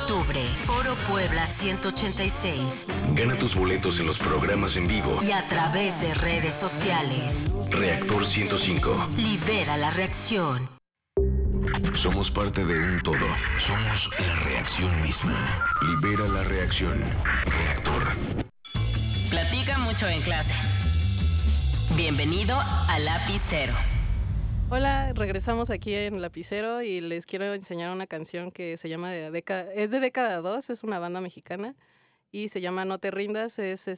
octubre, Foro Puebla 186. Gana tus boletos en los programas en vivo y a través de redes sociales. Reactor 105. Libera la reacción. Somos parte de un todo. Somos la reacción misma. Libera la reacción. Reactor. Platica mucho en clase. Bienvenido a Lapicero. Hola, regresamos aquí en Lapicero y les quiero enseñar una canción que se llama es de Década 2, es una banda mexicana y se llama No te rindas, es